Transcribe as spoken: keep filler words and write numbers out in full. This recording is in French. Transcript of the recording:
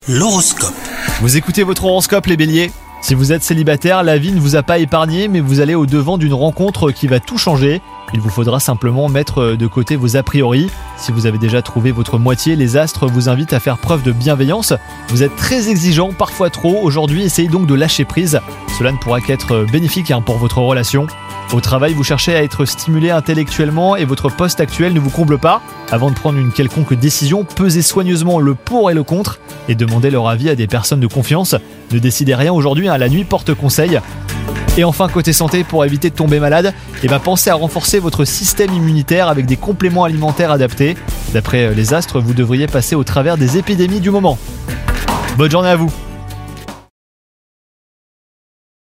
L'horoscope. Vous écoutez votre horoscope les béliers ? Si vous êtes célibataire, la vie ne vous a pas épargné, mais vous allez au devant d'une rencontre qui va tout changer. Il vous faudra simplement mettre de côté vos a priori. Si vous avez déjà trouvé votre moitié, les astres vous invitent à faire preuve de bienveillance. Vous êtes très exigeant, parfois trop. Aujourd'hui, essayez donc de lâcher prise. Cela ne pourra qu'être bénéfique hein, pour votre relation. Au travail, vous cherchez à être stimulé intellectuellement et votre poste actuel ne vous comble pas. Avant de prendre une quelconque décision, pesez soigneusement le pour et le contre et demandez leur avis à des personnes de confiance. Ne décidez rien aujourd'hui, hein, la nuit porte conseil. Et enfin, côté santé, pour éviter de tomber malade, eh ben, pensez à renforcer votre système immunitaire avec des compléments alimentaires adaptés. D'après les astres, vous devriez passer au travers des épidémies du moment. Bonne journée à vous!